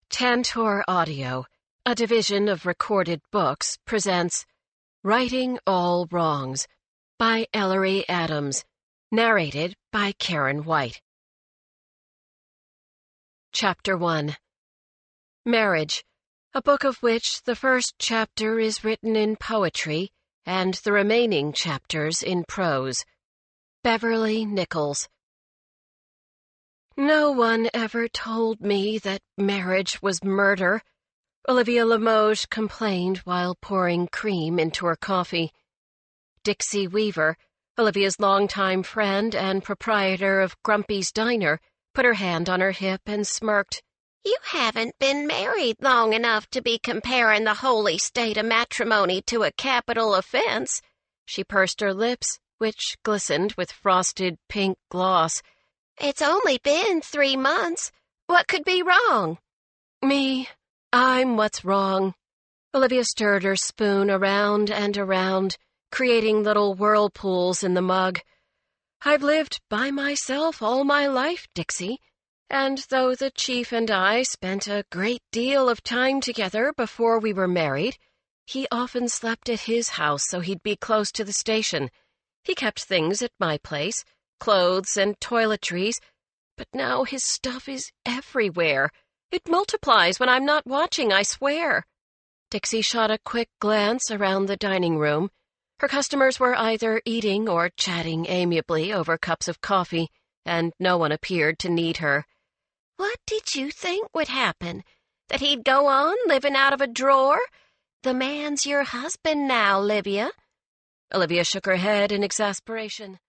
Tantor Audio, a division of Recorded Books, presents Righting All Wrongs by Ellery Adams, narrated by Karen White. Chapter 1. Marriage, a book of which the first chapter is written in poetry and the remaining chapters in prose. Beverly Nichols. No one ever told me that marriage was murder, Olivia Limoges complained while pouring cream into her coffee. Dixie Weaver, Olivia's longtime friend and proprietor of Grumpy's Diner, put her hand on her hip and smirked. You haven't been married long enough to be comparing the holy state of matrimony to a capital offense. She pursed her lips, which glistened with frosted pink gloss. It's only been 3 months. What could be wrong? Me. I'm what's wrong. Olivia stirred her spoon around and around, creating little whirlpools in the mug. I've lived by myself all my life, Dixie, and though the chief and I spent a great deal of time together before we were married, he often slept at his house so he'd be close to the station. He kept things at my place, clothes and toiletries, but now his stuff is everywhere. It multiplies when I'm not watching, I swear. Dixie shot a quick glance around the dining room. Her customers were either eating or chatting amiably over cups of coffee, and no one appeared to need her. What did you think would happen? That he'd go on living out of a drawer? The man's your husband now, Olivia. Olivia shook her head in exasperation.